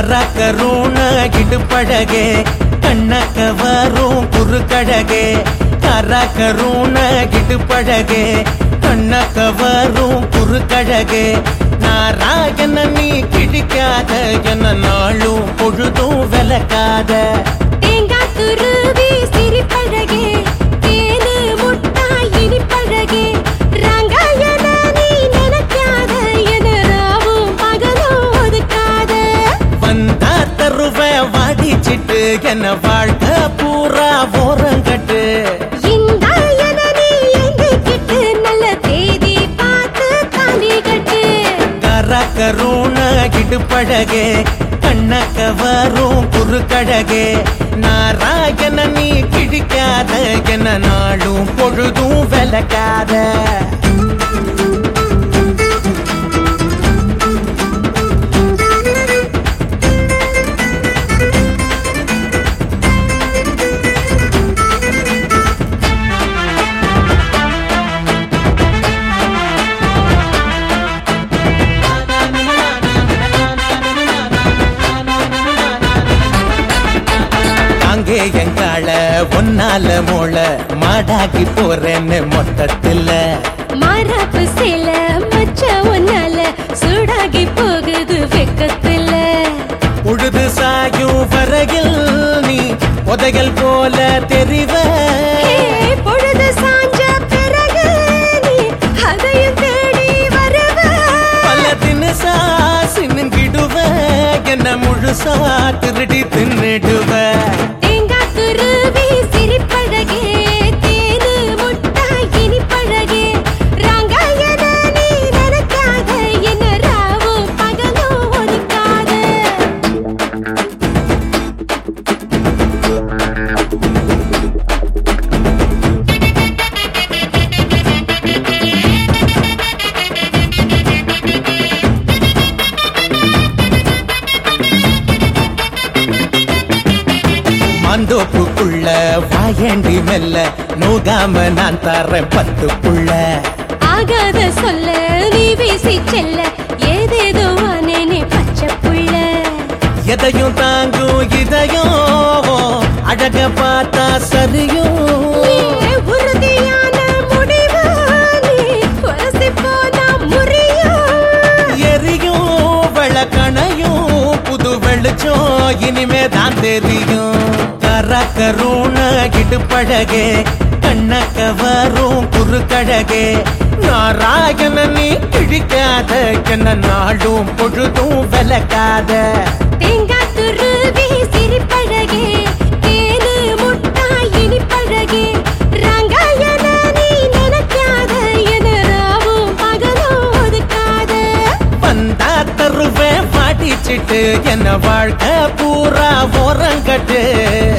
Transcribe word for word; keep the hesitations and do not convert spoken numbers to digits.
கரகருண இடுப்பழகே கண்ணக்க வரும் குறுக்கழகே கரகருண இடுப்பழகே கண்ணக்க வரும் குறுக்கழகே நாராயண நீ கிழிக்காத என்ன நாளும் பொழுதும் விலக்காத தேங்காய் துருவி சிரிப்பழகே தேனு முட்டாய் இனிப்பழகே ரங்காயன நீ நினைக்காத என ராவும் பகலும் ஒதுக்காத வந்தா தருவ வாடிச்சிட்டு என்ன வாழ்க்க பூரா ஓரங்கட்டு இந்தாயன நீ எங்கிக்கிட்டு நல்ல தேதி பார்த்து தாலி கட்டு கரகருண இடுப்பழகே கண்ணக்க வரும் குறுக்கழகே நாராயண நீ கிழிக்காத என்ன நாளும் பொழுதும் விலக்காத எங்கால ஒன்னால மோள மாடாக்கி போறேன்னு மொத்தத்துல மாறாப்பு சேல மச்ச ஒன்னால சூடாகி போகுது வெக்கத்துல உழுது சாயும் வரையில் நீ உதைகள் போல தெரிவ பொழுது சாஞ்ச பிறகு நீ அதையும் தேடி வருவ பல தினசா சின்னுங்கிடுவ என்ன முழுசா திருடி தின்னுடுவ மந்தோப்புக்குள்ள வாயண்டி மெல்ல நோகாம நான் தரேன் பத்து புள்ள ஆகாத சொல்ல நீ வீசி செல்ல ஏதேதோ நீ பச்சை புள்ள எதையும் தாங்கும் இதயம் அழக பார்த்தா சரியும் உறுதியான முடிவு நீ உரசி போனா முறியும் எரியும் வெளக்கணையும் புது வெளிச்சம் இனிமே தான் தெரியும் கரகருண இடுப்பழகே கண்ணக்க வரும் குறுக்கழகே நாராயண நீ கிழிக்காத என்ன நாளும் பொழுதும் விலக்காத தேங்காய் துருவி சிரிப்பழகே தேனு முட்டாய் இனிப்பழகே ரங்காயன நீ நினைக்காத என ராவும் பகலும் ஒதுக்காத வந்தா தருவே வாடிச்சிட்டு என்ன வாழ்க்கை பூரா ஓரங்கட்டு